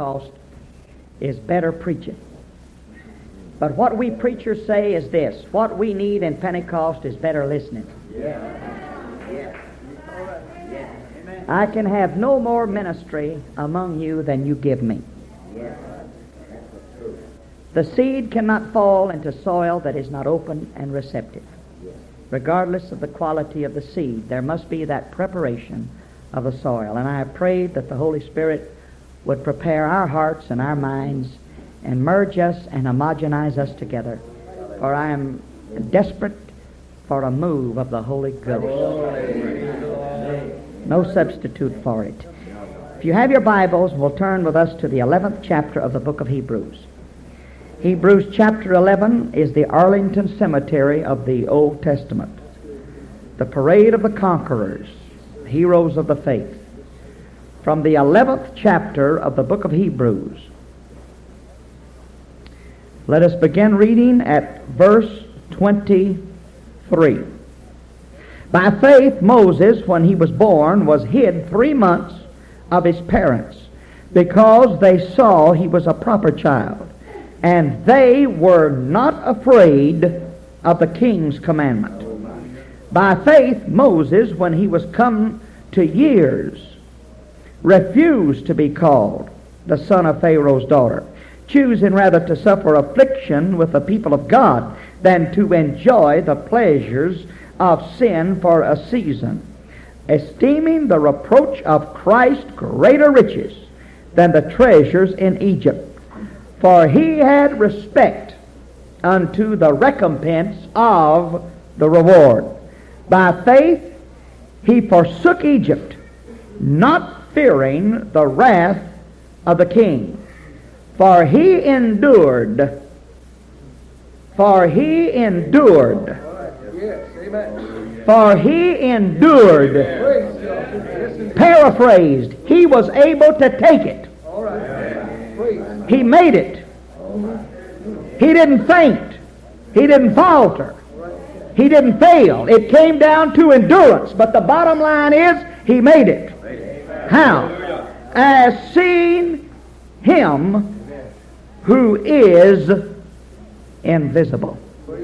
Pentecost is better preaching. But what we preachers say is this: what we need in Pentecost is better listening. I can have no more ministry among you than you give me. The seed cannot fall into soil that is not open and receptive. Regardless of the quality of the seed, there must be that preparation of the soil. And I have prayed that the Holy Spirit would prepare our hearts and our minds and merge us and homogenize us together. For I am desperate for a move of the Holy Ghost. No substitute for it. If you have your Bibles, we'll turn with us to the 11th chapter of the book of Hebrews. Hebrews chapter 11 is the Arlington Cemetery of the Old Testament. The parade of the conquerors, heroes of the faith. From the 11th chapter of the book of Hebrews. Let us begin reading at verse 23. By faith, Moses, when he was born, was hid 3 months of his parents, because they saw he was a proper child, and they were not afraid of the king's commandment. By faith, Moses, when he was come to years, refused to be called the son of Pharaoh's daughter, choosing rather to suffer affliction with the people of God than to enjoy the pleasures of sin for a season, esteeming the reproach of Christ greater riches than the treasures in Egypt. For he had respect unto the recompense of the reward. By faith he forsook Egypt, not fearing the wrath of the king. For he endured. For he endured. Paraphrased, he was able to take it. He made it. He didn't faint. He didn't falter. He didn't fail. It came down to endurance. But the bottom line is, he made it. How? As seeing him who is invisible.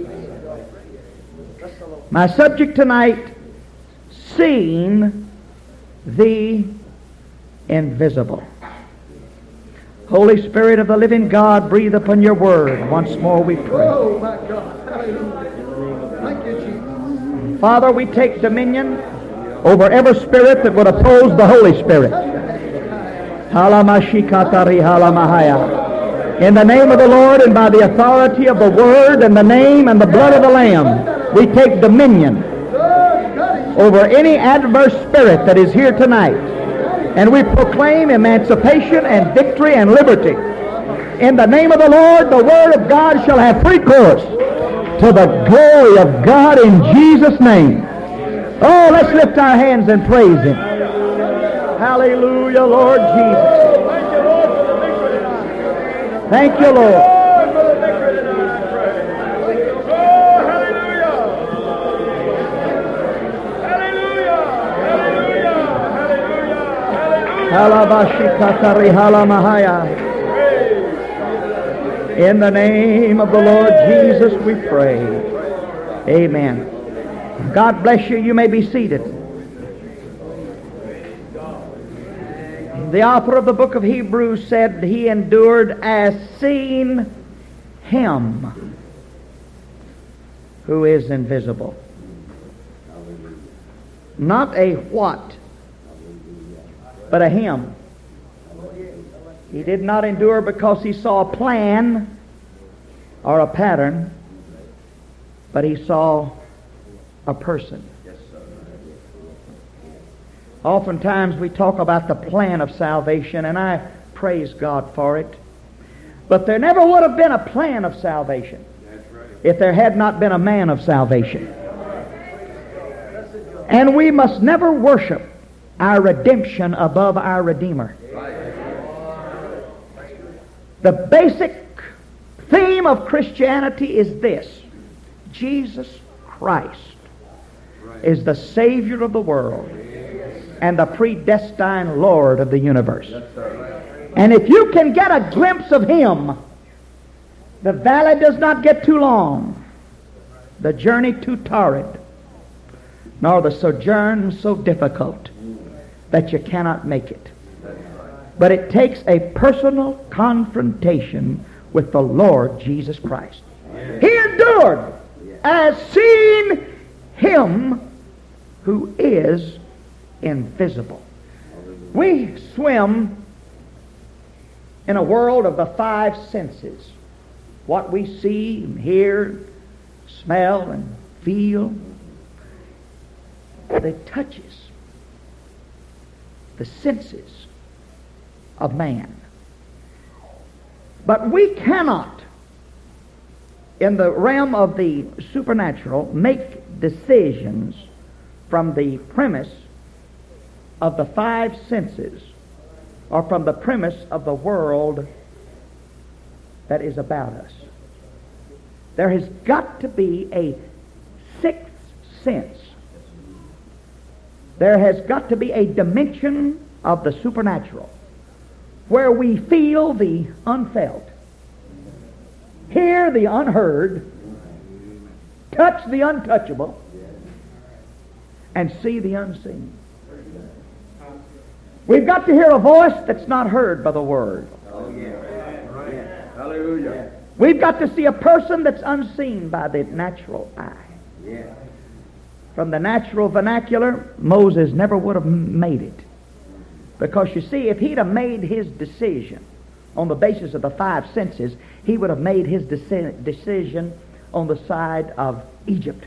My subject tonight, seeing the invisible. Holy Spirit of the living God, breathe upon your word. Once more we pray. Oh, my God. Hallelujah. Thank you, Jesus. Father, we take dominion over every spirit that would oppose the Holy Spirit. Halamashikatari halamahaya. In the name of the Lord and by the authority of the Word and the name and the blood of the Lamb, we take dominion over any adverse spirit that is here tonight. And we proclaim emancipation and victory and liberty. In the name of the Lord, the Word of God shall have free course to the glory of God in Jesus' name. Oh, let's lift our hands and praise Him. Hallelujah, Lord Jesus. Thank you, Lord. In the name of the Lord Jesus we pray. Amen. God bless you. You may be seated. The author of the book of Hebrews said he endured as seeing him who is invisible. Not a what, but a him. He did not endure because he saw a plan or a pattern, but he saw a person. Oftentimes we talk about the plan of salvation, and I praise God for it. But there never would have been a plan of salvation if there had not been a man of salvation. And we must never worship our redemption above our Redeemer. The basic theme of Christianity is this: Jesus Christ is the Savior of the world and the predestined Lord of the universe. And if you can get a glimpse of Him, the valley does not get too long, the journey too torrid, nor the sojourn so difficult that you cannot make it. But it takes a personal confrontation with the Lord Jesus Christ. He endured as seeing Him who is invisible. We swim in a world of the five senses. What we see and hear, smell and feel, that touches the senses of man. But we cannot, in the realm of the supernatural, make decisions from the premise of the five senses or from the premise of the world that is about us. There has got to be a sixth sense. There has got to be a dimension of the supernatural where we feel the unfelt, hear the unheard, touch the untouchable, and see the unseen. We've got to hear a voice that's not heard by the Word. Hallelujah. We've got to see a person that's unseen by the natural eye. From the natural vernacular, Moses never would have made it. Because you see, if he'd have made his decision on the basis of the five senses, he would have made his decision on the side of Egypt.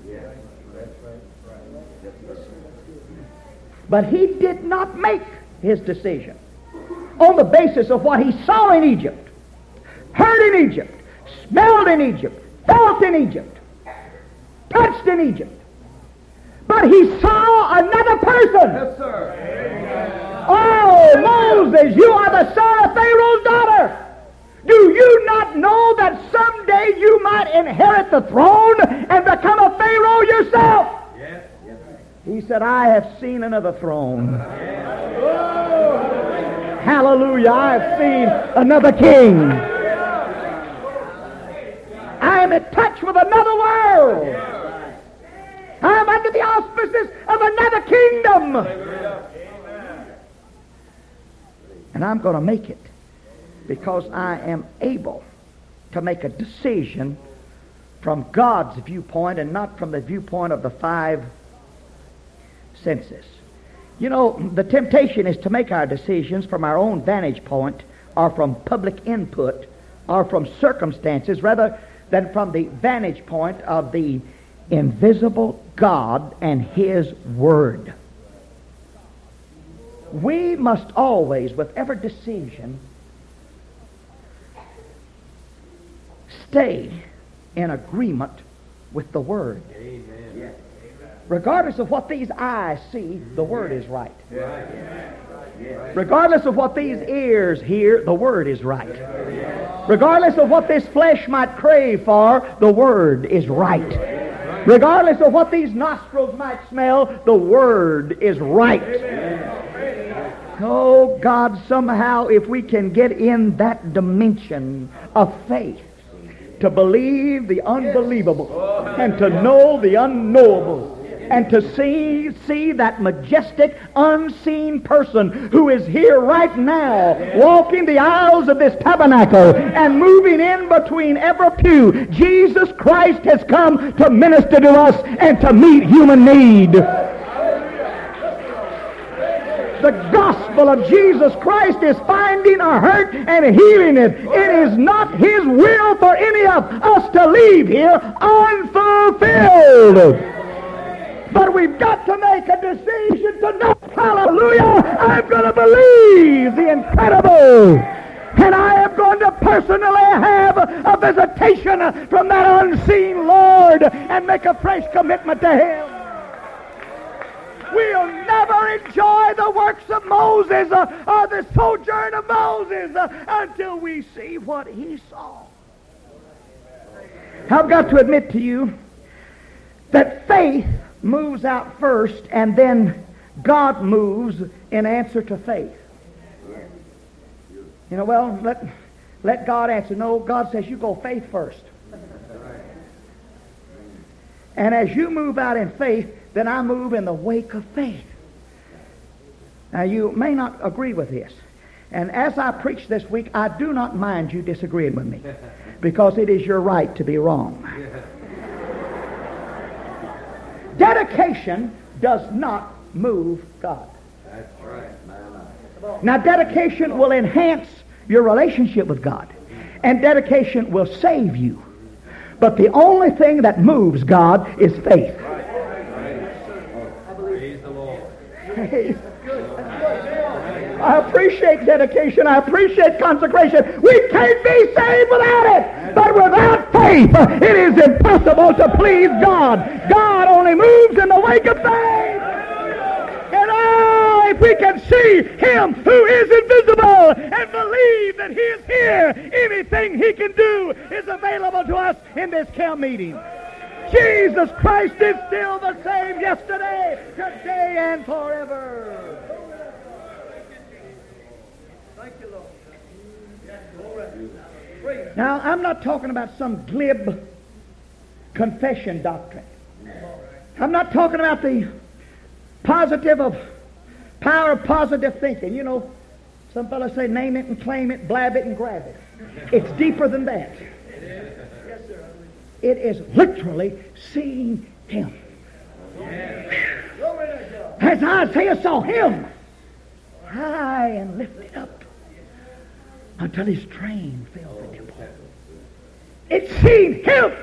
But he did not make his decision on the basis of what he saw in Egypt, heard in Egypt, smelled in Egypt, felt in Egypt, touched in Egypt. But he saw another person. Yes, sir. Oh, Moses, you are the son of Pharaoh's daughter. Do you not know that someday you might inherit the throne and become a Pharaoh yourself? Yes. He said, I have seen another throne. Hallelujah, I have seen another king. I am in touch with another world. I am under the auspices of another kingdom. And I'm going to make it because I am able to make a decision from God's viewpoint and not from the viewpoint of the five senses. You know, the temptation is to make our decisions from our own vantage point or from public input or from circumstances rather than from the vantage point of the invisible God and His Word. We must always, with every decision, stay in agreement with the Word. Amen. Regardless of what these eyes see, the Word is right. Regardless of what these ears hear, the Word is right. Regardless of what this flesh might crave for, the Word is right. Regardless of what these nostrils might smell, the Word is right. Oh, God, somehow if we can get in that dimension of faith, to believe the unbelievable and to know the unknowable, and to see that majestic, unseen person who is here right now, walking the aisles of this tabernacle and moving in between every pew. Jesus Christ has come to minister to us and to meet human need. The gospel of Jesus Christ is finding a hurt and healing it. It is not His will for any of us to leave here unfulfilled. But we've got to make a decision to know, hallelujah, I'm going to believe the incredible. And I am going to personally have a visitation from that unseen Lord and make a fresh commitment to Him. We'll never enjoy the works of Moses or the sojourn of Moses until we see what he saw. I've got to admit to you that faith moves out first and then God moves in answer to faith. Well, let God answer. No, God says you go faith first. And as you move out in faith, then I move in the wake of faith. Now, you may not agree with this. And as I preach this week, I do not mind you disagreeing with me, because it is your right to be wrong. Dedication does not move God. That's right. Now, dedication will enhance your relationship with God, and dedication will save you. But the only thing that moves God is faith. Praise the Lord. I appreciate dedication. I appreciate consecration. We can't be saved without it. But without faith, it is impossible to please God. God only moves in the wake of faith. And if we can see Him who is invisible and believe that He is here, anything He can do is available to us in this camp meeting. Jesus Christ is still the same yesterday, today, and forever. Thank you, Lord. Now, I'm not talking about some glib confession doctrine. I'm not talking about the power of positive thinking. Some fellows say name it and claim it, blab it and grab it. It's deeper than that. It is literally seeing Him. As Isaiah saw Him, high and lifted up until His train filled the temple. It's seeing Him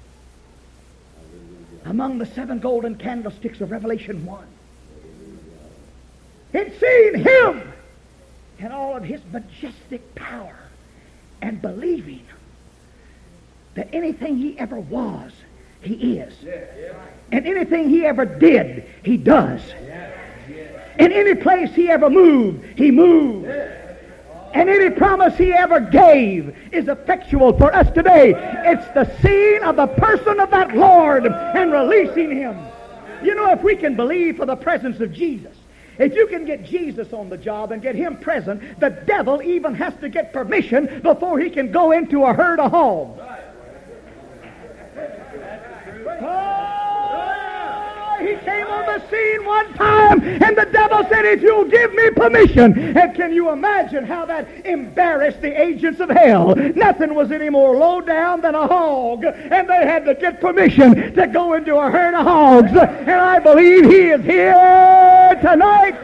among the 7 golden candlesticks of Revelation 1. It's seeing Him in all of His majestic power and believing that anything He ever was, He is. And anything He ever did, He does. And any place He ever moved, He moved. And any promise He ever gave is effectual for us today. It's the seeing of the person of that Lord and releasing Him. If we can believe for the presence of Jesus, if you can get Jesus on the job and get Him present, the devil even has to get permission before he can go into a herd of hogs. He came on the scene one time, and the devil said, if you'll give me permission. And can you imagine how that embarrassed the agents of hell? Nothing was any more low down than a hog, and they had to get permission to go into a herd of hogs. And I believe He is here tonight.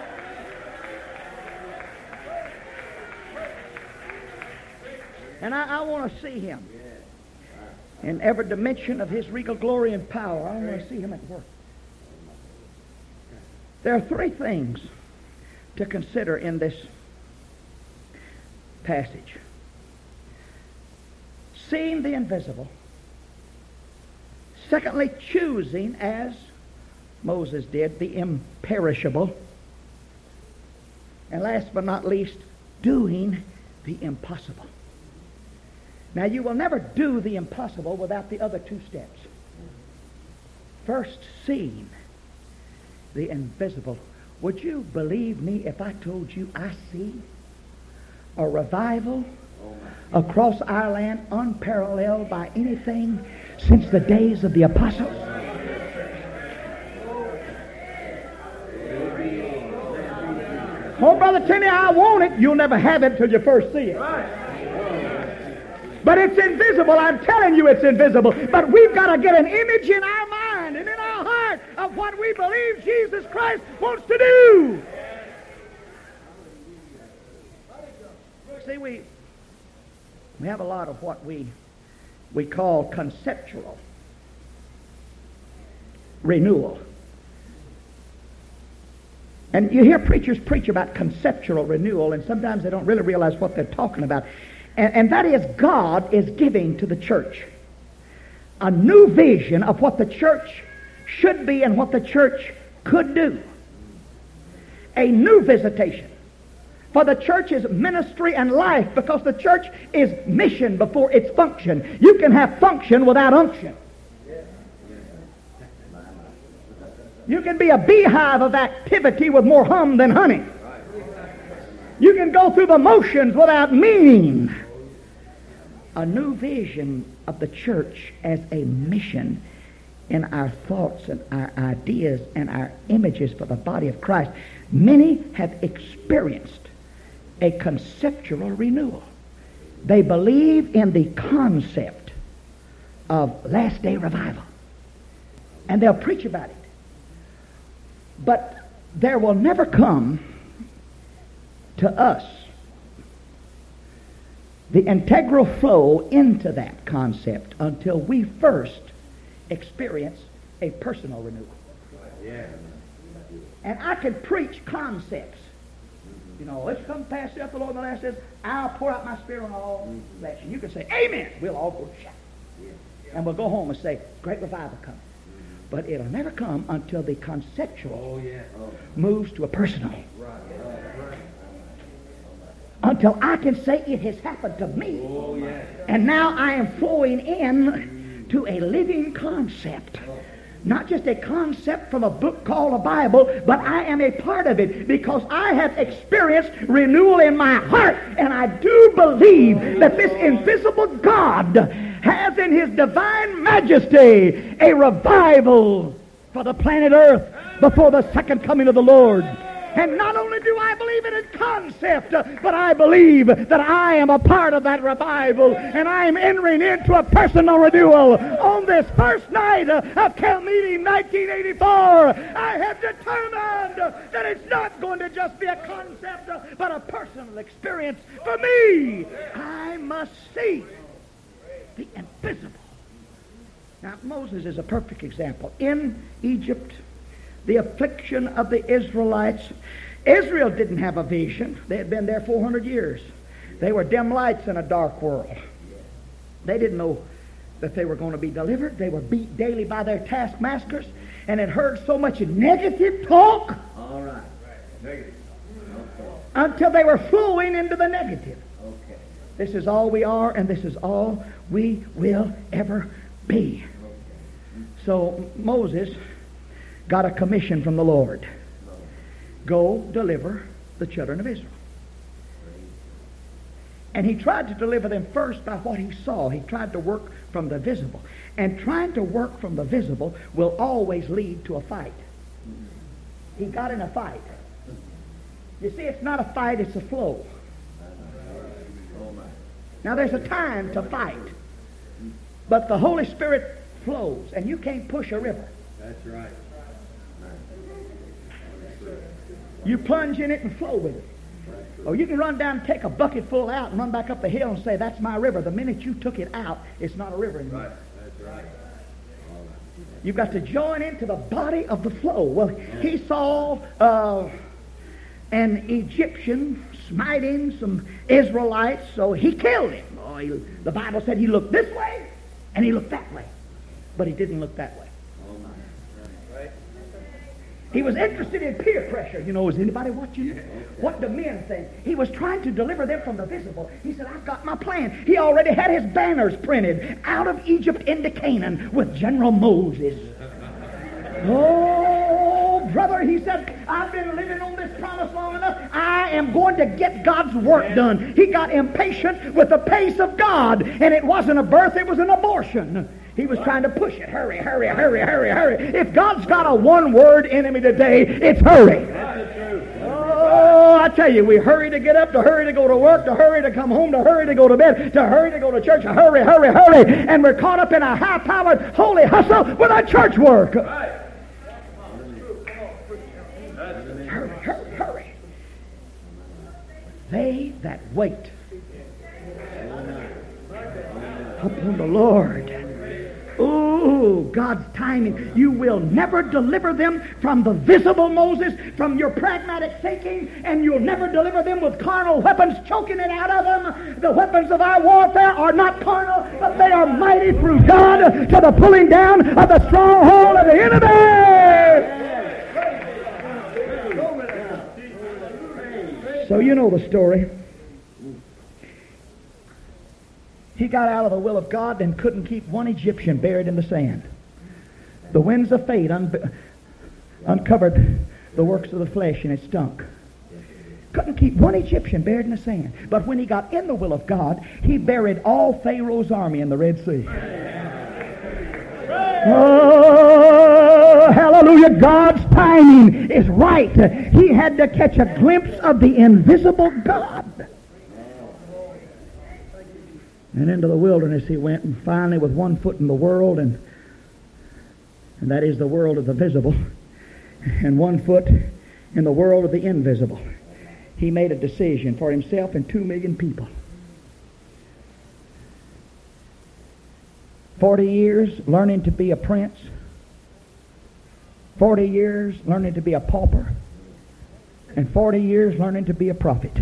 And I want to see Him in every dimension of His regal glory and power. I want to see Him at work. There are 3 things to consider in this passage. Seeing the invisible. Secondly, choosing, as Moses did, the imperishable. And last but not least, doing the impossible. Now, you will never do the impossible without the other 2 steps. First, seeing the invisible. Would you believe me if I told you I see a revival across our land unparalleled by anything since the days of the apostles? Oh, Brother Timmy, I want it. You'll never have it till you first see it. But it's invisible. I'm telling you it's invisible. But we've got to get an image in our mind and in our heart of what we believe Jesus Christ wants to do. See, we have a lot of what we call conceptual renewal. And you hear preachers preach about conceptual renewal, and sometimes they don't really realize what they're talking about. And that is, God is giving to the church a new vision of what the church should be and what the church could do. A new visitation for the church's ministry and life, because the church is mission before its function. You can have function without unction. You can be a beehive of activity with more hum than honey. You can go through the motions without meaning. A new vision of the church as a mission in our thoughts and our ideas and our images for the body of Christ. Many have experienced a conceptual renewal. They believe in the concept of last day revival, and they'll preach about it. But there will never come to us the integral flow into that concept until we first experience a personal renewal. And I can preach concepts. You know, let's come past the Lord, and the last says, I'll pour out my spirit on all flesh. And you can say, amen. We'll all go shout. And we'll go home and say, great revival coming. But it'll never come until the conceptual moves to a personal. Until I can say it has happened to me. And now I am flowing in to a living concept. Not just a concept from a book called the Bible, but I am a part of it because I have experienced renewal in my heart. And I do believe that this invisible God has in his divine majesty a revival for the planet Earth before the second coming of the Lord. And not only do I believe it in concept, but I believe that I am a part of that revival, and I am entering into a personal renewal. On this first night of Camp Meeting 1984, I have determined that it's not going to just be a concept, but a personal experience for me. I must see the invisible. Now, Moses is a perfect example. In Egypt, the affliction of the Israelites. Israel didn't have a vision. They had been there 400 years. They were dim lights in a dark world. They didn't know that they were going to be delivered. They were beat daily by their taskmasters and had heard so much negative talk. All right. Negative. Until they were flowing into the negative. Okay. This is all we are, and this is all we will ever be. So Moses got a commission from the Lord. Go deliver the children of Israel. And he tried to deliver them first by what he saw. He tried to work from the visible. And trying to work from the visible will always lead to a fight. He got in a fight. You see, it's not a fight, it's a flow. Now there's a time to fight. But the Holy Spirit flows, and you can't push a river. That's right. You plunge in it and flow with it. Or you can run down and take a bucket full out and run back up the hill and say, that's my river. The minute you took it out, it's not a river anymore. Right. That's right. You've got to join into the body of the flow. Well, he saw an Egyptian smiting some Israelites, so he killed him. The Bible said he looked this way and he looked that way. But he didn't look that way. He was interested in peer pressure. You know, is anybody watching you? What do men think? He was trying to deliver them from the visible. He said, I've got my plan. He already had his banners printed out of Egypt into Canaan with General Moses. Oh, brother, he said, I've been living on this promise long enough. I am going to get God's work done. He got impatient with the pace of God, and it wasn't a birth, it was an abortion. He was trying to push it. Hurry, hurry, hurry, hurry, hurry. If God's got a one-word enemy today, it's hurry. Oh, I tell you, we hurry to get up, to hurry to go to work, to hurry to come home, to hurry to go to bed, to hurry to go to church, to hurry, hurry, hurry. And we're caught up in a high-powered, holy hustle with our church work. Hurry, hurry, hurry. They that wait upon the Lord. Oh, God's timing. You will never deliver them from the visible Moses, from your pragmatic thinking, and you'll never deliver them with carnal weapons choking it out of them. The weapons of our warfare are not carnal, but they are mighty through God to the pulling down of the stronghold of the enemy. So you know the story. He got out of the will of God and couldn't keep one Egyptian buried in the sand. The winds of fate uncovered the works of the flesh, and it stunk. Couldn't keep one Egyptian buried in the sand. But when he got in the will of God, he buried all Pharaoh's army in the Red Sea. Oh, hallelujah. God's timing is right. He had to catch a glimpse of the invisible God. And into the wilderness he went, and finally with one foot in the world, and that is the world of the visible, and one foot in the world of the invisible. He made a decision for himself and 2 million people. 40 years learning to be a prince. 40 years learning to be a pauper. And 40 years learning to be a prophet.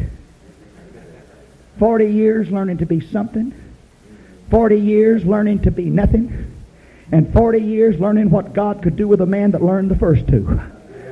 40 years learning to be something. 40 years learning to be nothing. And 40 years learning what God could do with a man that learned the first two.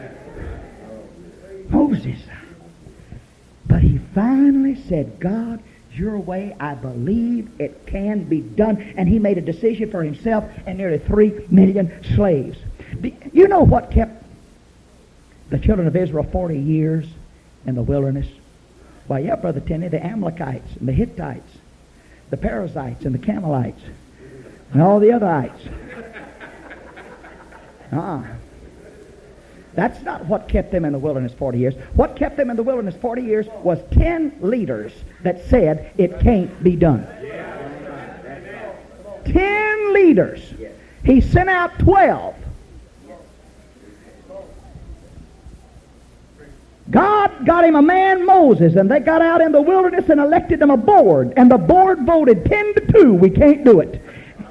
Moses. But he finally said, God, your way, I believe it can be done. And he made a decision for himself and nearly 3 million slaves. You know what kept the children of Israel 40 years in the wilderness? Why, yeah, Brother Tenney, the Amalekites and the Hittites, the Perizzites and the Camelites, and all the other ites. That's not what kept them in the wilderness 40 years. What kept them in the wilderness 40 years was 10 leaders that said it can't be done. 10 leaders. He sent out 12. God got him a man, Moses, and they got out in the wilderness and elected them a board. And the board voted 10-2. We can't do it.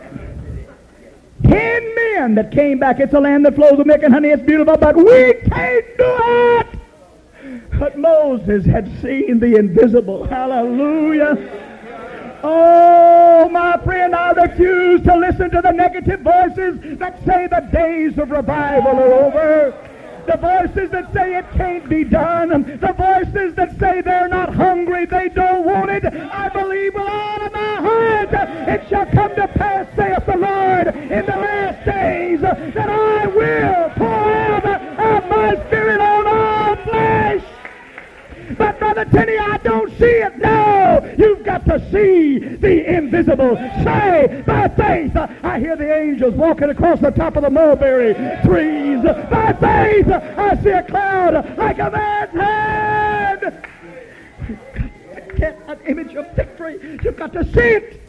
10 men that came back. It's a land that flows with milk and honey. It's beautiful, but we can't do it. But Moses had seen the invisible. Hallelujah. Oh, my friend, I refuse to listen to the negative voices that say the days of revival are over. The voices that say it can't be done. The voices that say they're not hungry, they don't want it. I believe with all of my heart it shall come to pass, saith the Lord, in the last days, that I will pour out my Spirit on all flesh. But Brother Tenney, I don't see it now. You've got to see the invisible. Say, by faith, I hear the angels walking across the top of the mulberry trees. By faith, I see a cloud like a man's hand. You've got to get an image of victory. You've got to see it.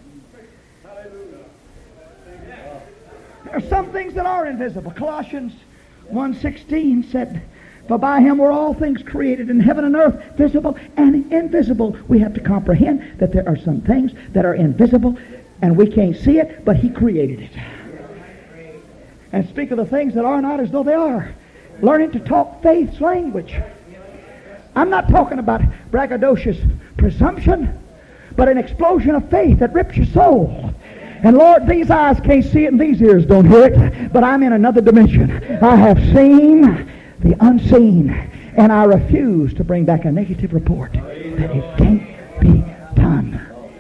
There are some things that are invisible. Colossians 1:16 said, for by him were all things created in heaven and earth, visible and invisible. We have to comprehend that there are some things that are invisible and we can't see it, but he created it. And speak of the things that are not as though they are. Learning to talk faith's language. I'm not talking about braggadocious presumption, but an explosion of faith that rips your soul. And Lord, these eyes can't see it and these ears don't hear it, but I'm in another dimension. I have seen the unseen, and I refuse to bring back a negative report that it can't be done.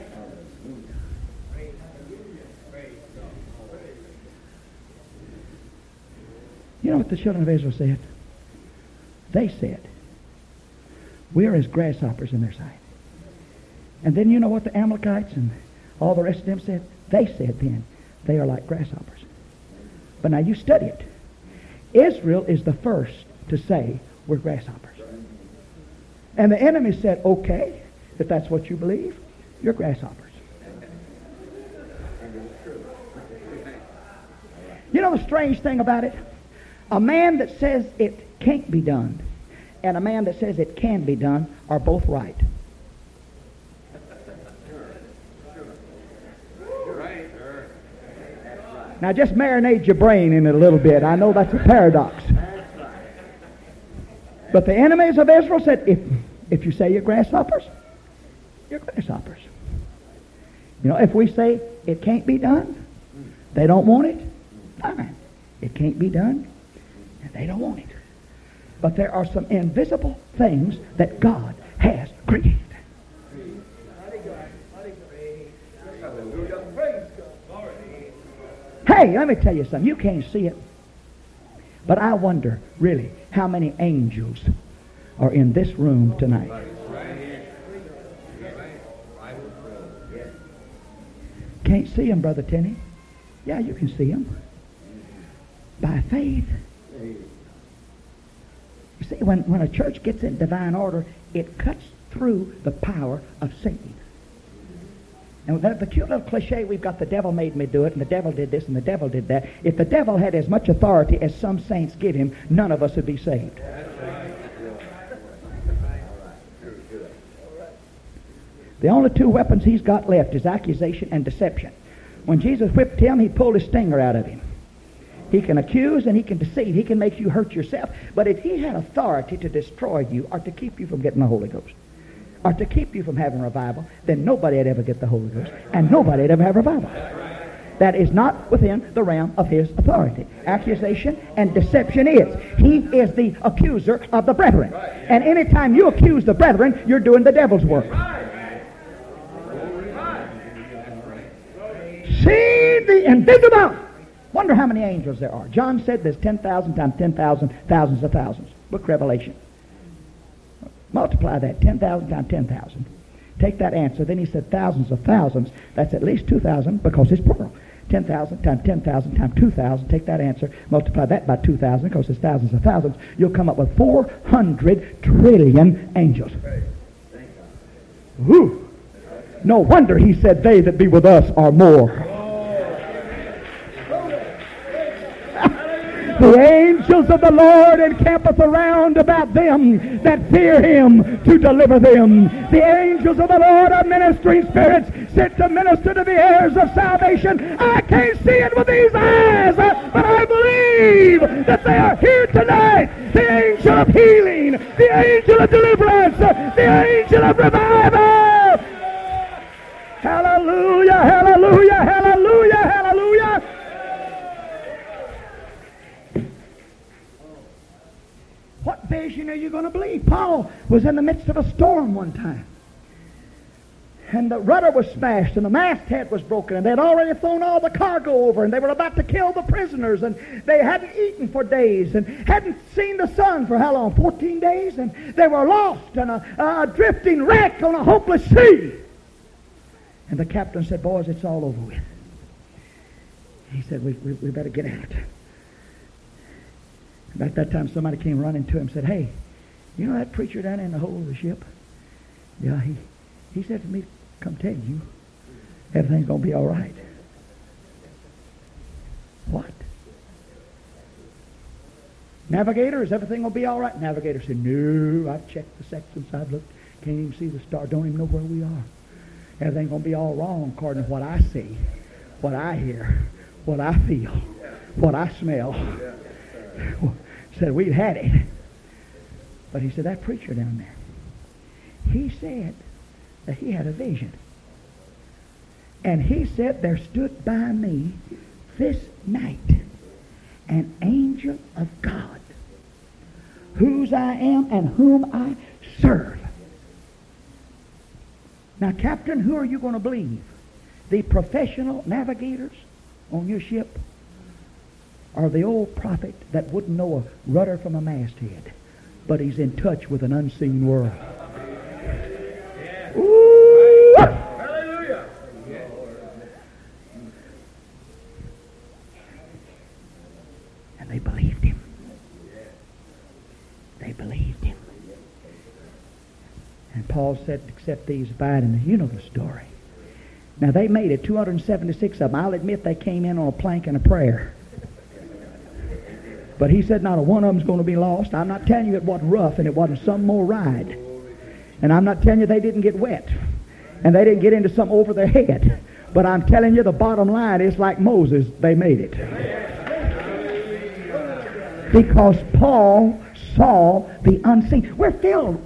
You know what the children of Israel said? They said, we are as grasshoppers in their sight. And then you know what the Amalekites and all the rest of them said? They said then, they are like grasshoppers. But now you study it. Israel is the first to say we're grasshoppers. And the enemy said, okay, if that's what you believe, you're grasshoppers. You know the strange thing about it? A man that says it can't be done and a man that says it can be done are both right. Now just marinate your brain in it a little bit. I know that's a paradox. But the enemies of Israel said, if you say you're grasshoppers, you're grasshoppers. You know, if we say it can't be done, they don't want it, fine. It can't be done, and they don't want it. But there are some invisible things that God has created. Hey, let me tell you something. You can't see it. But I wonder, really, how many angels are in this room tonight. Can't see them, Brother Tenney. Yeah, you can see them. By faith. You see, when a church gets in divine order, it cuts through the power of Satan. And the cute little cliche, we've got the devil made me do it, and the devil did this, and the devil did that. If the devil had as much authority as some saints give him, none of us would be saved. The only two weapons he's got left is accusation and deception. When Jesus whipped him, he pulled his stinger out of him. He can accuse and he can deceive. He can make you hurt yourself. But if he had authority to destroy you or to keep you from getting the Holy Ghost or to keep you from having revival, then nobody would ever get the Holy Ghost and nobody would ever have revival. That is not within the realm of his authority. Accusation and deception is. He is the accuser of the brethren. And anytime you accuse the brethren, you're doing the devil's work. See the invisible. Wonder how many angels there are. John said there's 10,000 times 10,000, thousands of thousands. Book Revelation. Multiply that, 10,000 times 10,000. Take that answer. Then he said thousands of thousands. That's at least 2,000 because it's plural. 10,000 times 10,000 times 2,000. Take that answer. Multiply that by 2,000 because it's thousands of thousands. You'll come up with 400 trillion angels. Whew. No wonder he said they that be with us are more. The angels of the Lord encampeth around about them that fear him to deliver them. The angels of the Lord are ministering spirits sent to minister to the heirs of salvation. I can't see it with these eyes, but I believe that they are here tonight. The angel of healing, the angel of deliverance, the angel of revival. Hallelujah, hallelujah, hallelujah, hallelujah. What vision are you going to believe? Paul was in the midst of a storm one time. And the rudder was smashed and the masthead was broken and they had already thrown all the cargo over and they were about to kill the prisoners and they hadn't eaten for days and hadn't seen the sun for how long? 14 days? And they were lost in a drifting wreck on a hopeless sea. And the captain said, boys, it's all over with. He said, we better get out. About that time, somebody came running to him and said, hey, you know that preacher down in the hold of the ship? Yeah, he said to me, come tell you, everything's going to be all right. What? Navigator, is everything going to be all right? Navigator said, no, I've checked the sections, I've looked, can't even see the star, don't even know where we are. Everything's going to be all wrong according to what I see, what I hear, what I feel, what I smell. Said, we've had it. But he said, that preacher down there, he said that he had a vision. And he said, there stood by me this night an angel of God, whose I am and whom I serve. Now, Captain, who are you going to believe? The professional navigators on your ship? Or the old prophet that wouldn't know a rudder from a masthead, but he's in touch with an unseen world? Ooh! Hallelujah! And they believed him. They believed him. And Paul said, except these abide in me. You know the story. Now they made it, 276 of them. I'll admit they came in on a plank and a prayer. But he said not a one of them's going to be lost. I'm not telling you it wasn't rough and it wasn't some more ride. And I'm not telling you they didn't get wet. And they didn't get into something over their head. But I'm telling you the bottom line is like Moses, they made it. Because Paul saw the unseen. We're filled,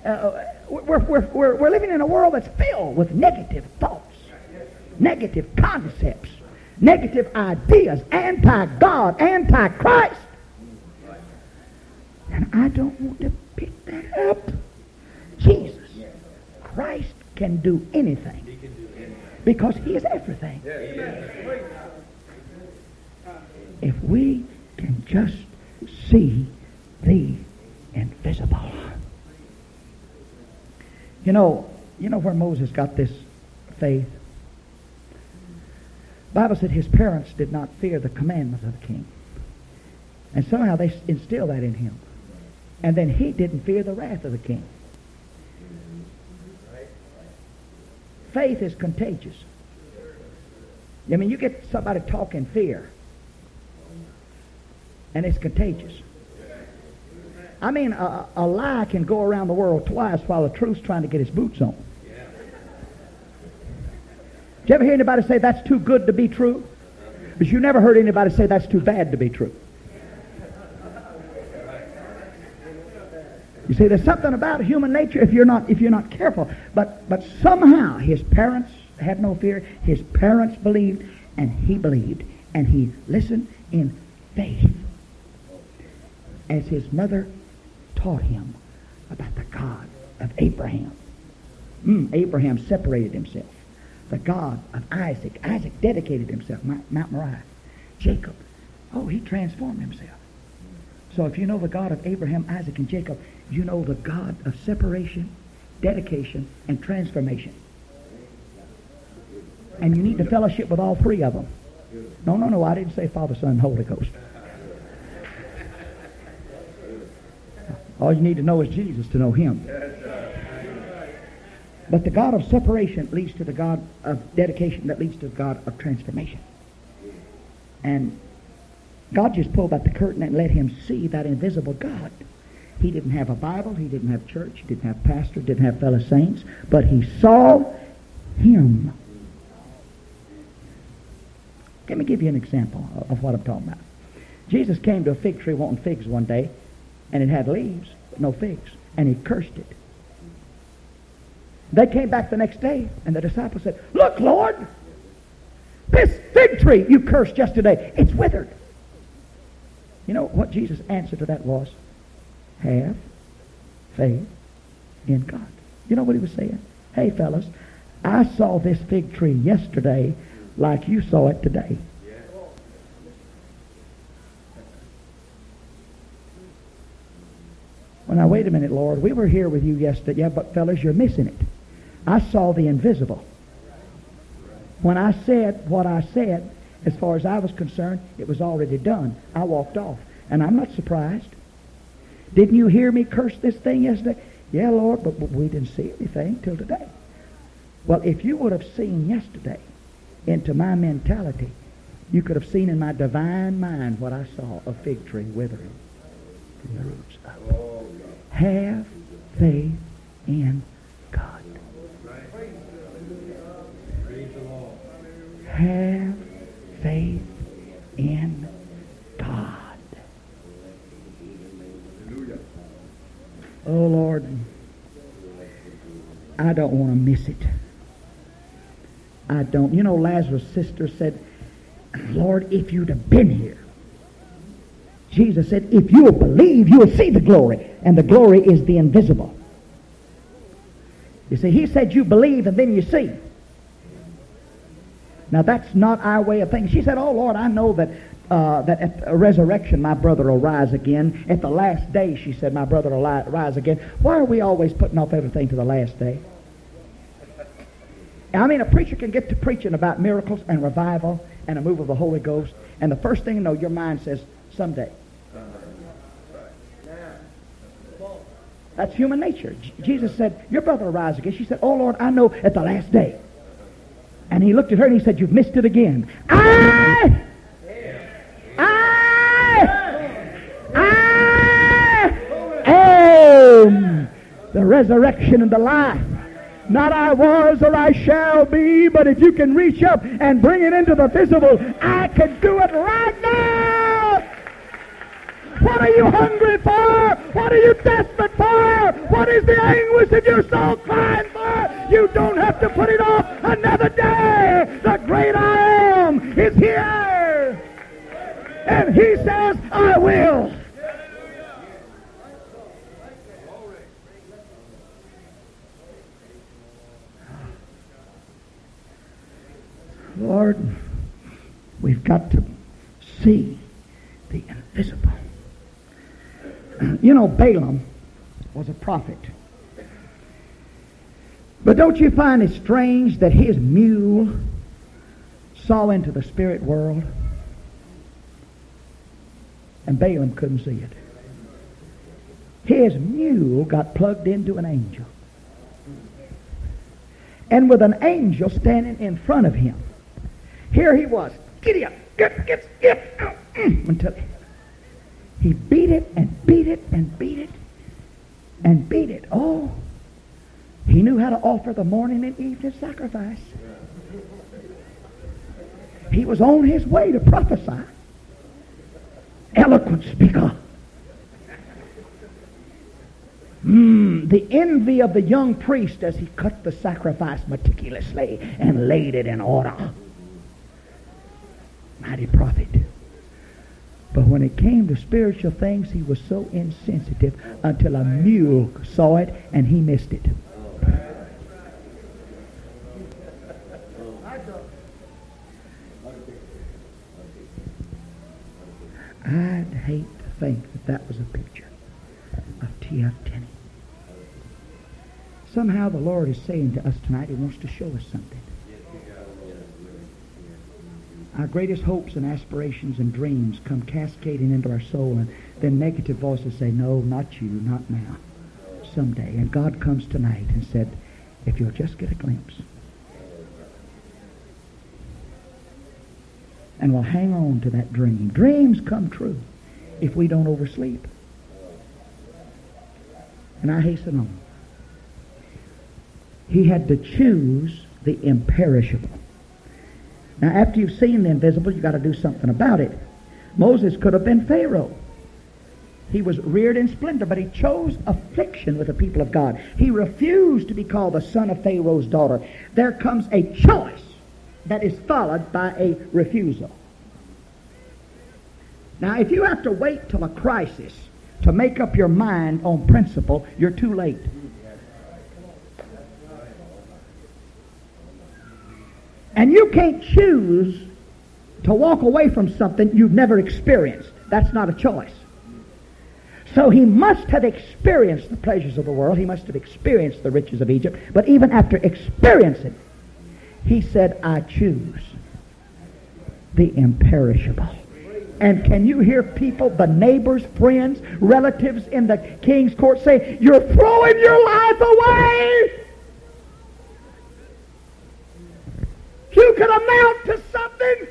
we're living in a world that's filled with negative thoughts, negative concepts, negative ideas, anti-God, anti-Christ. And I don't want to pick that up. Jesus Christ can do anything because he is everything. If we can just see the invisible. You know where Moses got this faith? The Bible said his parents did not fear the commandments of the king. And somehow they instilled that in him. And then he didn't fear the wrath of the king. Faith is contagious. I mean, you get somebody talking fear, and it's contagious. I mean, a lie can go around the world twice while the truth's trying to get his boots on. Did you ever hear anybody say that's too good to be true? But you never heard anybody say that's too bad to be true. You see, there's something about human nature if you're not careful. But somehow his parents had no fear. His parents believed, and he believed, and he listened in faith as his mother taught him about the God of Abraham. Abraham separated himself. The God of Isaac. Isaac dedicated himself, Mount Moriah. Jacob, he transformed himself. So if you know the God of Abraham, Isaac, and Jacob, you know the God of separation, dedication, and transformation. And you need to fellowship with all three of them. No, I didn't say Father, Son, and Holy Ghost. All you need to know is Jesus to know him. But the God of separation leads to the God of dedication that leads to the God of transformation. And God just pulled back the curtain and let him see that invisible God. He didn't have a Bible, he didn't have church, he didn't have pastor, didn't have fellow saints, but he saw him. Let me give you an example of what I'm talking about. Jesus came to a fig tree wanting figs one day, and it had leaves, but no figs, and he cursed it. They came back the next day, and the disciples said, "Look, Lord, this fig tree you cursed yesterday, it's withered." You know what Jesus' answer to that was? Have faith in God. You know what he was saying? Hey, fellas, I saw this fig tree yesterday like you saw it today. Well, now, wait a minute, Lord. We were here with you yesterday. Yeah, but fellas, you're missing it. I saw the invisible. When I said what I said, as far as I was concerned, it was already done. I walked off. And I'm not surprised. Didn't you hear me curse this thing yesterday? Yeah, Lord, but we didn't see anything till today. Well, if you would have seen yesterday into my mentality, you could have seen in my divine mind what I saw, a fig tree withering from the roots up. Have faith in God. Have faith in God. Oh, Lord, I don't want to miss it. I don't. You know, Lazarus' sister said, "Lord, if you'd have been here." Jesus said, "If you will believe, you will see the glory." And the glory is the invisible. You see, he said you believe and then you see. Now, that's not our way of thinking. She said, "Oh, Lord, I know that at the resurrection my brother will rise again. At the last day," she said, "my brother will rise again." Why are we always putting off everything to the last day? I mean, a preacher can get to preaching about miracles and revival and a move of the Holy Ghost, and the first thing you know, your mind says, someday. That's human nature. Jesus said, "Your brother will rise again." She said, "Oh, Lord, I know at the last day." And he looked at her and he said, "You've missed it again." The resurrection and the life. Not I was or I shall be, but if you can reach up and bring it into the visible, I can do it right now. What are you hungry for? What are you desperate for? What is the anguish of your soul crying for? You don't have to put it off another day. The great I am is here. And he says, "I will." Lord, we've got to see the invisible. You know, Balaam was a prophet. But don't you find it strange that his mule saw into the spirit world and Balaam couldn't see it? His mule got plugged into an angel. And with an angel standing in front of him, here he was. Giddy up. Get out. Until he beat it and beat it and beat it and beat it. Oh, he knew how to offer the morning and evening sacrifice. He was on his way to prophesy. Eloquent speaker. The envy of the young priest as he cut the sacrifice meticulously and laid it in order. Mighty prophet. But when it came to spiritual things, he was so insensitive until a mule saw it and he missed it. I'd hate to think that that was a picture of T.F. Tenney. Somehow the Lord is saying to us tonight, he wants to show us something. Our greatest hopes and aspirations and dreams come cascading into our soul, and then negative voices say, no, not you, not now, someday. And God comes tonight and said, if you'll just get a glimpse, and we'll hang on to that dream. Dreams come true if we don't oversleep. And I hasten on. He had to choose the imperishable. Now, after you've seen the invisible, you've got to do something about it. Moses could have been Pharaoh. He was reared in splendor, but he chose affliction with the people of God. He refused to be called the son of Pharaoh's daughter. There comes a choice that is followed by a refusal. Now, if you have to wait till a crisis to make up your mind on principle, you're too late. And you can't choose to walk away from something you've never experienced. That's not a choice. So he must have experienced the pleasures of the world. He must have experienced the riches of Egypt. But even after experiencing it, he said, I choose the imperishable. And can you hear people, the neighbors, friends, relatives in the king's court say, you're throwing your life away! You could amount to something.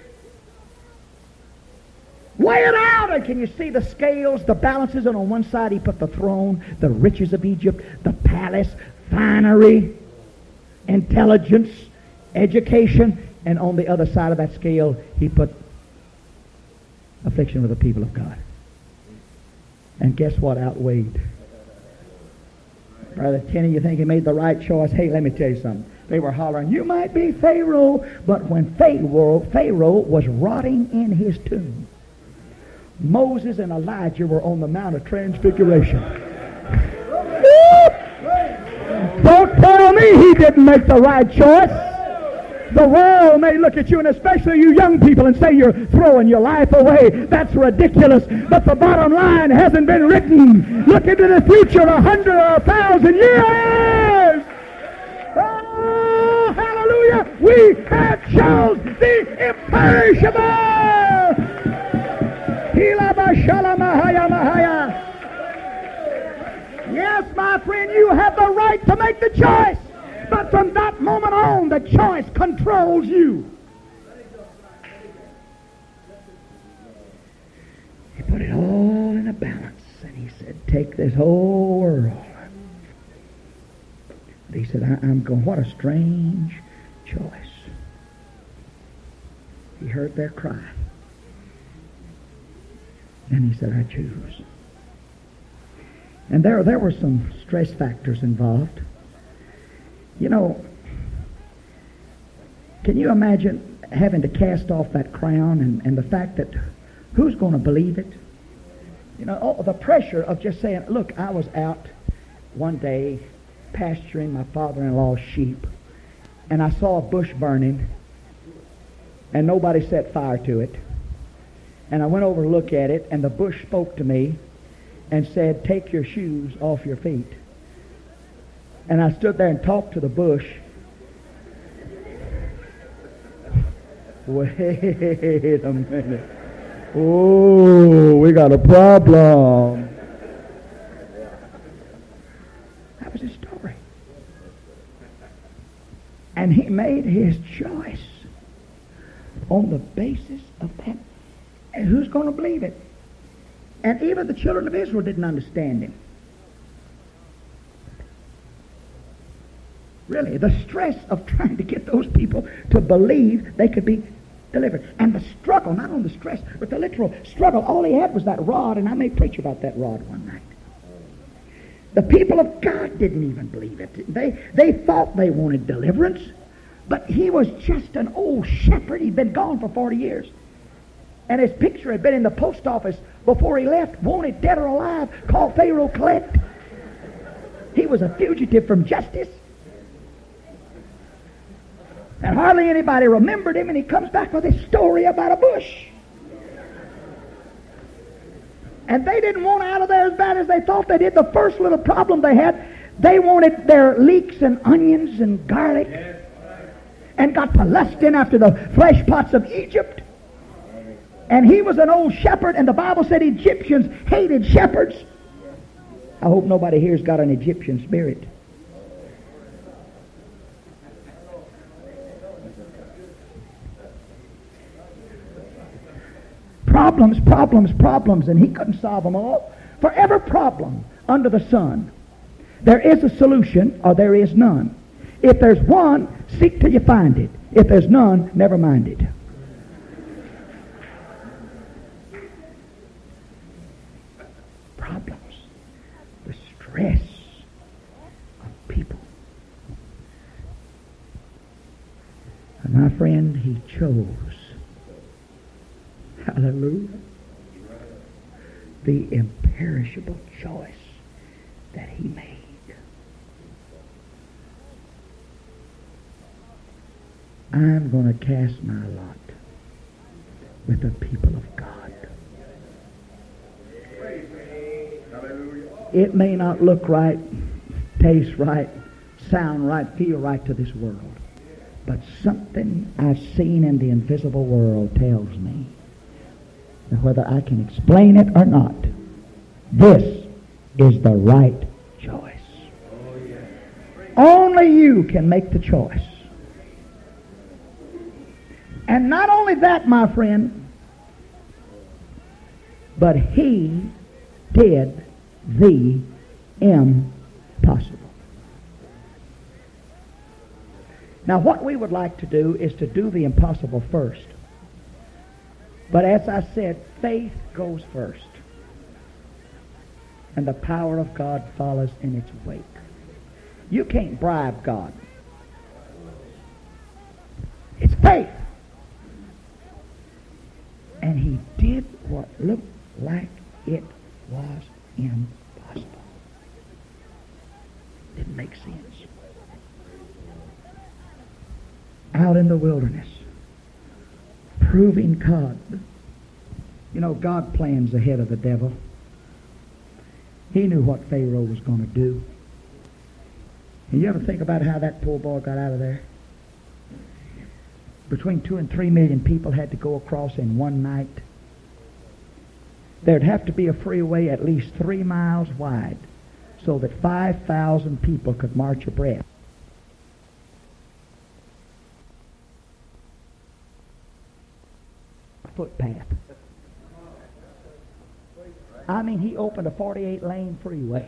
Weigh it out. And can you see the scales, the balances? And on one side he put the throne, the riches of Egypt, the palace, finery, intelligence, education. And on the other side of that scale he put affliction with the people of God. And guess what outweighed? Brother Tenney, you think he made the right choice? Hey, let me tell you something. They were hollering, you might be Pharaoh. But when Pharaoh was rotting in his tomb, Moses and Elijah were on the Mount of Transfiguration. Don't tell me he didn't make the right choice. The world may look at you, and especially you young people, and say you're throwing your life away. That's ridiculous. But the bottom line hasn't been written. Look into the future 100 or 1,000 years. Oh, hallelujah. We have chosen the imperishable. Yes, my friend, you have the right to make the choice. But from that moment on, the choice controls you. He put it all in a balance, and he said, take this whole world. But he said, I'm going, what a strange choice. He heard their cry. And he said, I choose. And there were some stress factors involved. You know, can you imagine having to cast off that crown and the fact that who's going to believe it? You know, the pressure of just saying, look, I was out one day pasturing my father-in-law's sheep, and I saw a bush burning, and nobody set fire to it. And I went over to look at it, and the bush spoke to me and said, take your shoes off your feet. And I stood there and talked to the bush. Wait a minute. Oh, we got a problem. That was his story. And he made his choice on the basis of that. And who's going to believe it? And even the children of Israel didn't understand him. Really, the stress of trying to get those people to believe they could be delivered. And the struggle, not only the stress, but the literal struggle. All he had was that rod, and I may preach about that rod one night. The people of God didn't even believe it. They thought they wanted deliverance, but he was just an old shepherd. He'd been gone for 40 years. And his picture had been in the post office before he left, wanted dead or alive, called Pharaoh collect. He was a fugitive from justice. And hardly anybody remembered him, and he comes back with this story about a bush. And they didn't want out of there as bad as they thought they did. The first little problem they had, they wanted their leeks and onions and garlic, and got to lusting after the flesh pots of Egypt. And he was an old shepherd, and the Bible said Egyptians hated shepherds. I hope nobody here's got an Egyptian spirit. Problems, and he couldn't solve them all. For every problem under the sun, there is a solution or there is none. If there's one, seek till you find it. If there's none, never mind it. Problems, the stress of people. And my friend, he chose, hallelujah, the imperishable choice that he made. I'm going to cast my lot with the people of God. It may not look right, taste right, sound right, feel right to this world, but something I've seen in the invisible world tells me that whether I can explain it or not, this is the right choice. Only you can make the choice. And not only that, my friend, but he did the impossible. Now, what we would like to do is to do the impossible first. But as I said, faith goes first. And the power of God follows in its wake. You can't bribe God. It's faith. And he did what looked like it was impossible. Didn't make sense. Out in the wilderness, proving God. You know, God plans ahead of the devil. He knew what Pharaoh was going to do. And you ever think about how that poor boy got out of there? Between 2 and 3 million people had to go across in one night. There'd have to be a freeway at least 3 miles wide so that 5,000 people could march abreast. Footpath. I mean, he opened a 48-lane freeway.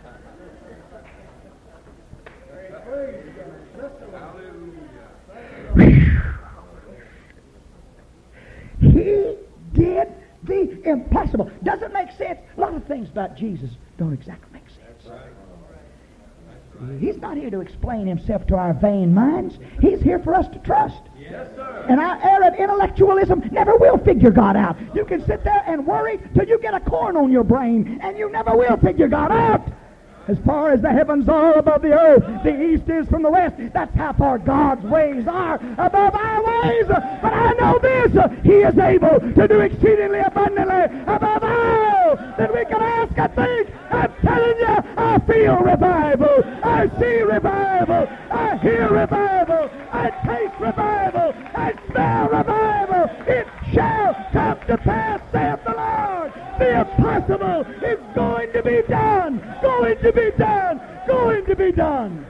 He did the impossible. Doesn't make sense. A lot of things about Jesus don't exactly make sense. He's not here to explain himself to our vain minds. He's here for us to trust. Yes, sir. And our arid intellectualism never will figure God out. You can sit there and worry till you get a corn on your brain, and you never will figure God out. As far as the heavens are above the earth, the east is from the west. That's how far God's ways are above our ways. But I know this, he is able to do exceedingly abundantly above all that we can ask or think, I'm telling you, I feel revival. I see revival. I hear revival. I taste revival. I smell revival. It shall come to pass, saith the Lord. The impossible is going to be done. Going to be done. Going to be done.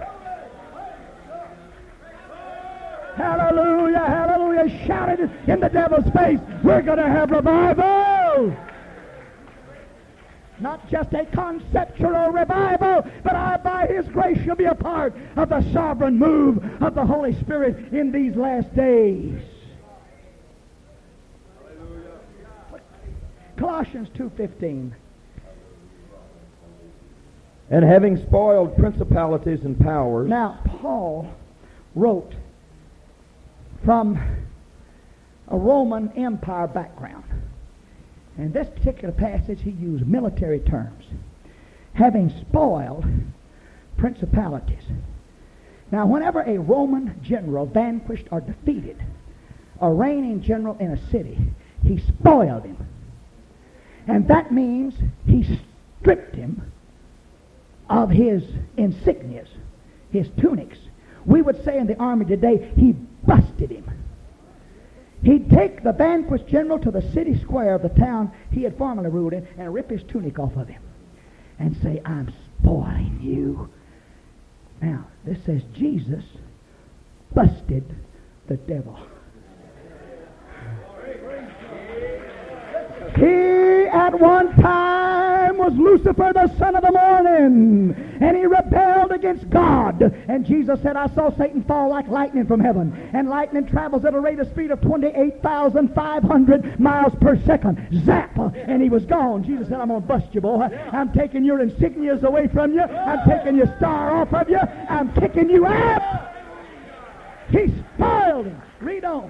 Hallelujah, hallelujah. Shout it in the devil's face. We're going to have revival. Not just a conceptual revival, but I, by His grace, shall be a part of the sovereign move of the Holy Spirit in these last days. Colossians 2:15. And having spoiled principalities and powers. Now, Paul wrote from a Roman Empire background. In this particular passage, he used military terms. Having spoiled principalities. Now, whenever a Roman general vanquished or defeated a reigning general in a city, he spoiled him. And that means he stripped him of his insignias, his tunics. We would say in the army today, he busted him. He'd take the vanquished general to the city square of the town he had formerly ruled in and rip his tunic off of him and say, I'm spoiling you. Now, this says Jesus busted the devil. He at one time was Lucifer, the son of the morning, and he rebelled against God. And Jesus said, I saw Satan fall like lightning from heaven. And lightning travels at a rate of speed of 28,500 miles per second. Zap! And he was gone. Jesus said, I'm going to bust you, boy. I'm taking your insignias away from you. I'm taking your star off of you. I'm kicking you out. He spoiled him. Read on.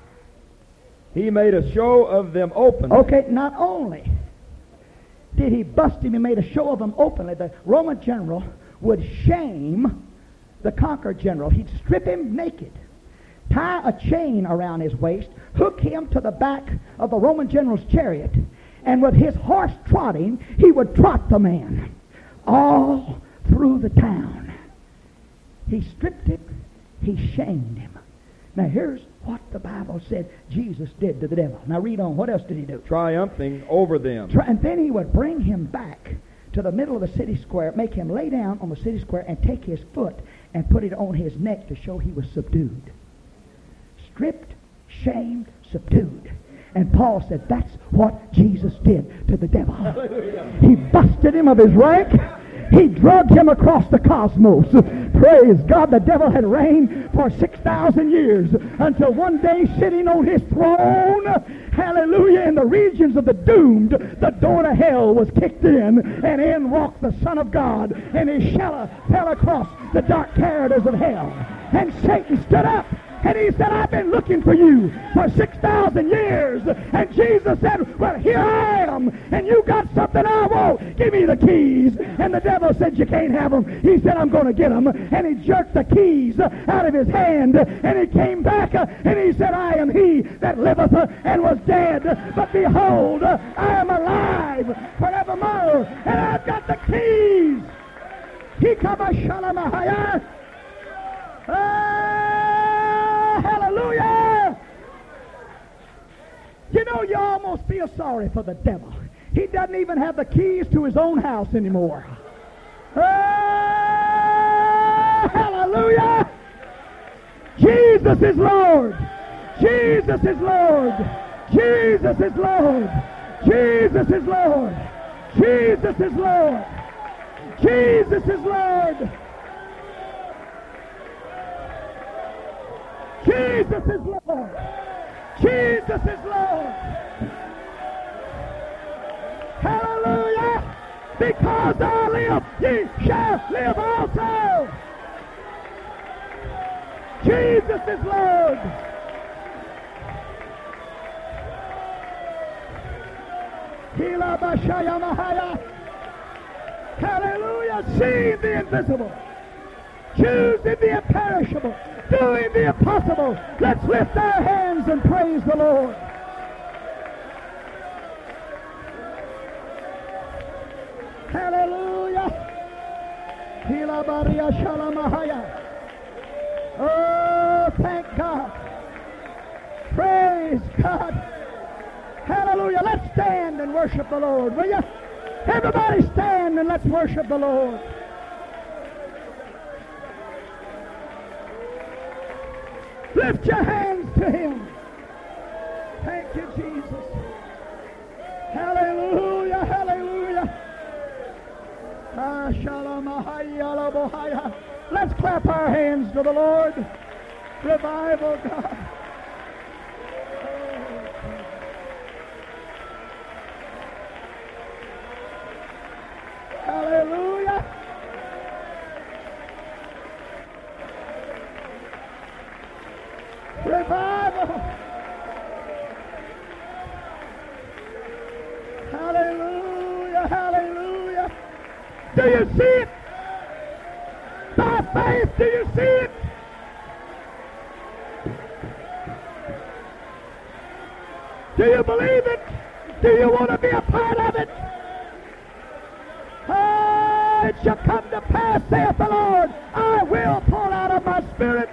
He made a show of them openly. Okay, not only did he bust him, he made a show of him openly. The Roman general would shame the conquered general. He'd strip him naked, tie a chain around his waist, hook him to the back of the Roman general's chariot, and with his horse trotting, he would trot the man all through the town. He stripped him, he shamed him. Now here's what the Bible said Jesus did to the devil. Now read on. What else did he do? Triumphing over them. And then he would bring him back to the middle of the city square, make him lay down on the city square, and take his foot and put it on his neck to show he was subdued. Stripped, shamed, subdued. And Paul said that's what Jesus did to the devil. Hallelujah. He busted him of his rank. He drugged him across the cosmos. Praise God, the devil had reigned for 6,000 years until one day, sitting on his throne, hallelujah, in the regions of the doomed, the door to hell was kicked in, and in walked the Son of God, and his shadow fell across the dark corridors of hell. And Satan stood up, and he said, I've been looking for you for 6,000 years. And Jesus said, well, here I am, and you got something I want. Give me the keys. And the devil said, you can't have them. He said, I'm going to get them. And he jerked the keys out of his hand, and he came back, and he said, I am he that liveth and was dead. But behold, I am alive forevermore, and I've got the keys. He come a shalamahaya. Hallelujah! You know, you almost feel sorry for the devil. He doesn't even have the keys to his own house anymore. Hallelujah! Jesus is Lord. Jesus is Lord. Jesus is Lord. Jesus is Lord. Jesus is Lord. Jesus is Lord. Jesus is Lord. Jesus is Lord. Hallelujah. Because I live, ye shall live also. Jesus is Lord. Hallelujah. Seeing the invisible, choosing the imperishable, doing the impossible. Let's lift our hands and praise the Lord. Hallelujah. Oh, thank God. Praise God. Hallelujah. Let's stand and worship the Lord, will you? Everybody stand and let's worship the Lord. Lift your hands to Him. Thank you, Jesus. Hallelujah, hallelujah. Let's clap our hands to the Lord. Revival, God. Hallelujah. Revival. Hallelujah, hallelujah. Do you see it? By faith, do you see it? Do you believe it? Do you want to be a part of it? Oh, it shall come to pass, saith the Lord, I will pour out of my Spirit.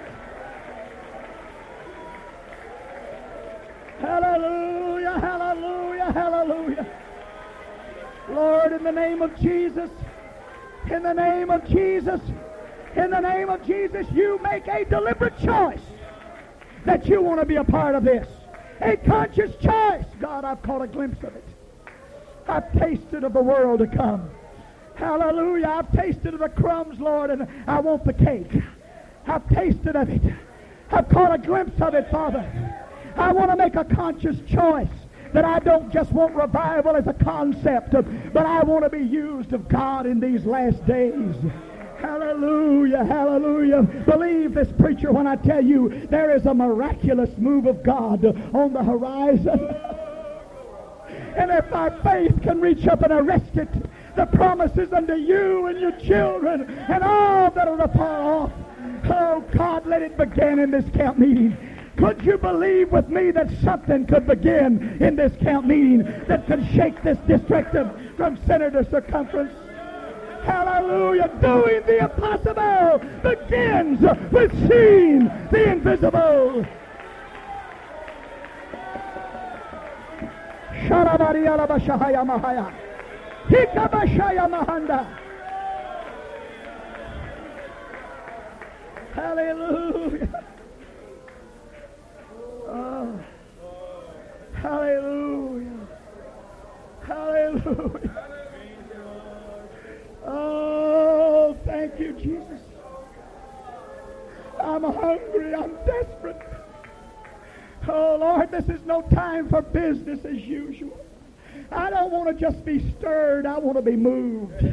Hallelujah, hallelujah, hallelujah. Lord, in the name of Jesus, in the name of Jesus, in the name of Jesus, you make a deliberate choice that you want to be a part of this. A conscious choice. God, I've caught a glimpse of it. I've tasted of the world to come. Hallelujah. I've tasted of the crumbs, Lord, and I want the cake. I've tasted of it. I've caught a glimpse of it, Father. I want to make a conscious choice that I don't just want revival as a concept, but I want to be used of God in these last days. Hallelujah, hallelujah. Believe this, preacher, when I tell you there is a miraculous move of God on the horizon. And if our faith can reach up and arrest it, the promises unto you and your children and all that are afar off. Oh, God, let it begin in this camp meeting. Could you believe with me that something could begin in this camp meeting that could shake this district from center to circumference? Hallelujah. Doing the impossible begins with seeing the invisible. Sharabariyalabashahaya mahaya. Hikabashaya mahanda. Hallelujah. Oh. Hallelujah. Hallelujah. Oh, thank you, Jesus. I'm hungry. I'm desperate. Oh, Lord, this is no time for business as usual. I don't want to just be stirred. I want to be moved.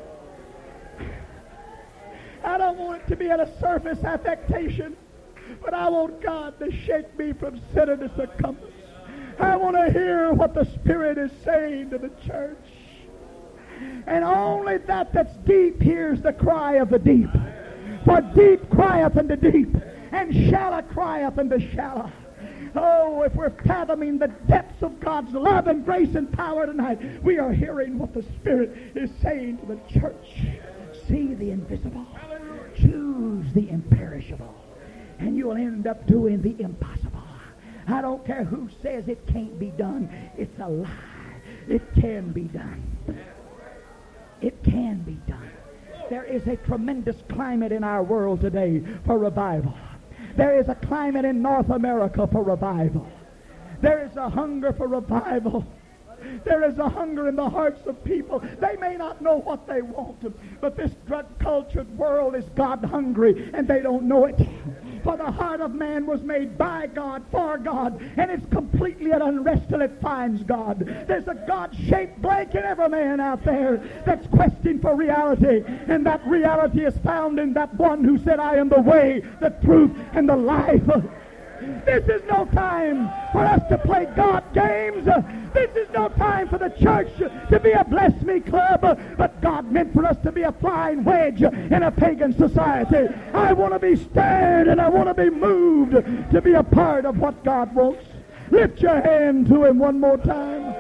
I don't want it to be at a surface affectation, but I want God to shake me from center to circumference. I want to hear what the Spirit is saying to the church. And only that that's deep hears the cry of the deep. For deep crieth unto deep, and shallow crieth unto shallow. Oh, if we're fathoming the depths of God's love and grace and power tonight, we are hearing what the Spirit is saying to the church. See the invisible. Choose the imperishable. And you'll end up doing the impossible. I don't care who says it can't be done. It's a lie. It can be done. It can be done. There is a tremendous climate in our world today for revival. There is a climate in North America for revival. There is a hunger for revival. There is a hunger in the hearts of people. They may not know what they want, but this drug-cultured world is God-hungry, and they don't know it. For the heart of man was made by God, for God, and it's completely at unrest till it finds God. There's a God-shaped blank in every man out there that's questing for reality, and that reality is found in that one who said, I am the way, the truth, and the life. This is no time for us to play God games. This is no time for the church to be a bless me club, but God meant for us to be a flying wedge in a pagan society. I want to be stirred and I want to be moved to be a part of what God wants. Lift your hand to Him one more time.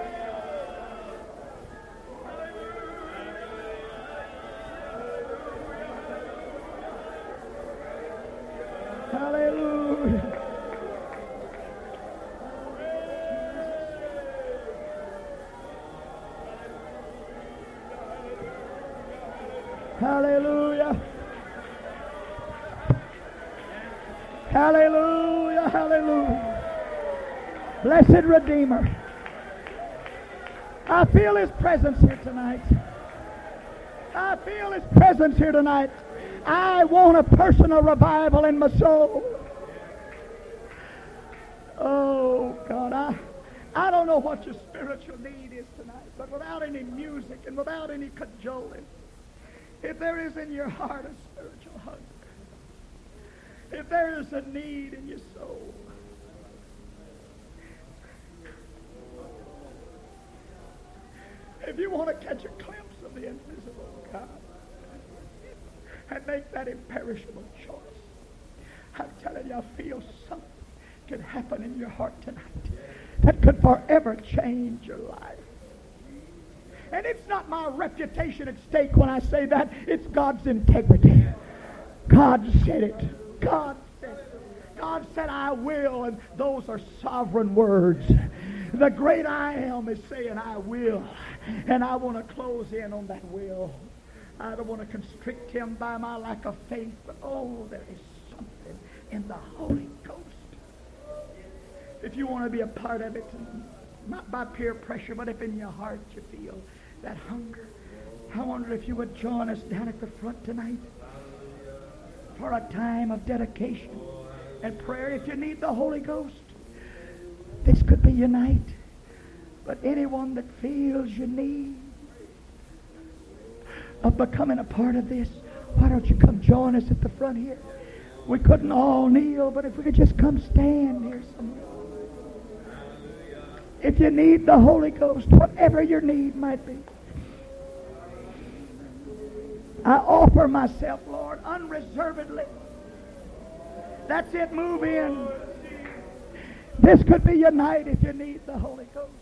Hallelujah, hallelujah. Blessed Redeemer. I feel His presence here tonight. I feel His presence here tonight. I want a personal revival in my soul. Oh, God, I don't know what your spiritual need is tonight, but without any music and without any cajoling, if there is in your heart a spiritual hunger, if there is a need in your soul, if you want to catch a glimpse of the invisible God and make that imperishable choice, I'm telling you, I feel something could happen in your heart tonight that could forever change your life. And it's not my reputation at stake when I say that. It's God's integrity. God said it. God said it. God said, I will, and those are sovereign words. The great I am is saying, I will. And I want to close in on that will. I don't want to constrict Him by my lack of faith, but oh, there is something in the Holy Ghost. If you want to be a part of it, not by peer pressure, but if in your heart you feel that hunger, I wonder if you would join us down at the front tonight for a time of dedication and prayer. If you need the Holy Ghost, this could be your night. But anyone that feels your need of becoming a part of this, why don't you come join us at the front here? We couldn't all kneel, but if we could just come stand here somewhere. If you need the Holy Ghost, whatever your need might be, I offer myself, Lord, unreservedly. That's it, move in. This could be your night if you need the Holy Ghost.